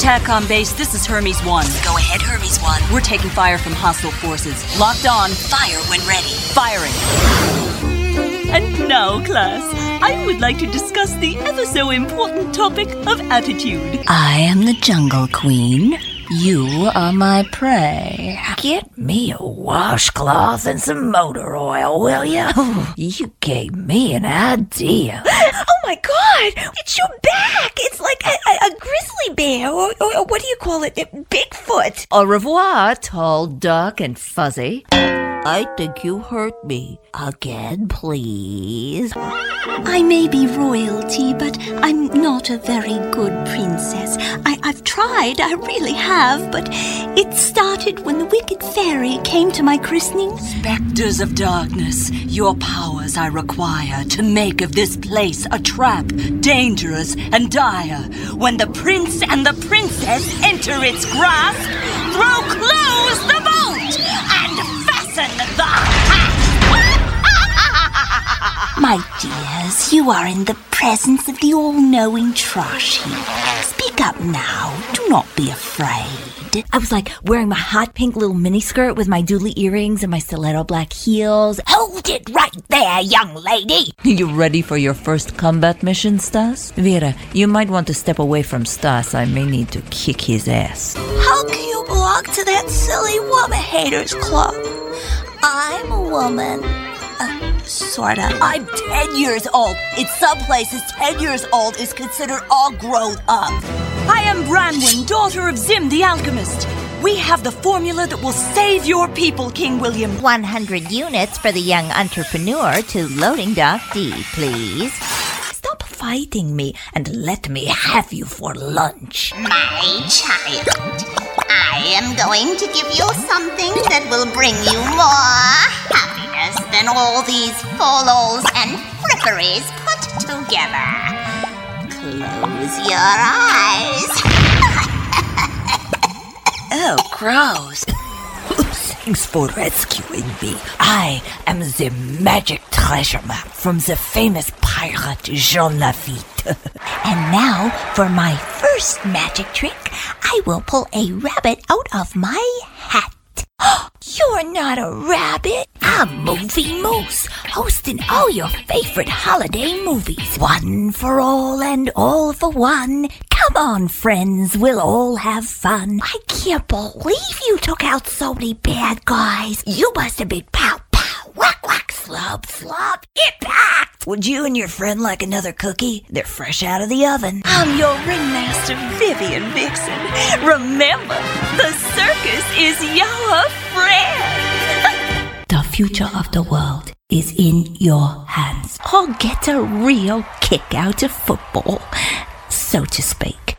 TACCOM base, this is Hermes 1. Go ahead, Hermes 1. We're taking fire from hostile forces. Locked on. Fire when ready. Firing. And now, class, I would like to discuss the ever-so-important topic of attitude. I am the Jungle Queen. You are my prey. Get me a washcloth and some motor oil, will you? You gave me an idea. Oh my God! It's your back! It's like a grizzly bear, or what do you call it? Bigfoot. Au revoir, tall, dark, and fuzzy. I think you hurt me. Again, please. I may be royalty, but I'm not a very good princess. I've tried, I really have, but it started when the wicked fairy came to my christening. Spectres of darkness, your powers I require to make of this place a trap, dangerous and dire. When the prince and the princess enter its grasp, close the bolt and fasten the hatch. My dears, you are in the presence of the all-knowing trash heap. Speak up now. Do not be afraid. I was like wearing my hot pink little miniskirt with my doodly earrings and my stiletto black heels. Hold it right there, young lady. You ready for your first combat mission, Stas? Vera, you might want to step away from Stas. I may need to kick his ass. How can you belong to that silly woman haters club? I'm a woman. Sorta. I'm 10 years old. In some places, 10 years old is considered all grown up. I am Branwen, daughter of Zim the Alchemist. We have the formula that will save your people, King William. 100 units for the young entrepreneur to loading dock D, please. Stop fighting me and let me have you for lunch. My child, I am going to give you something that will bring you more happiness than all these folos and fripperies put together. Close your eyes. Oh, gross. Thanks for rescuing me. I am the magic treasure map from the famous pirate Jean Lafitte. And now, for my first magic trick, I will pull a rabbit out of my hat. You're not a rabbit. I'm Movie Moose, hosting all your favorite holiday movies. One for all and all for one. Come on, friends, we'll all have fun. I can't believe you took out so many bad guys. You must have been pow, pow, whack, whack, slub, slub, impact. Would you and your friend like another cookie? They're fresh out of the oven. I'm your ringmaster, Vivian Vixen. Remember, the circus is your friend. The future of the world is in your hands. I'll get a real kick out of football, so to speak.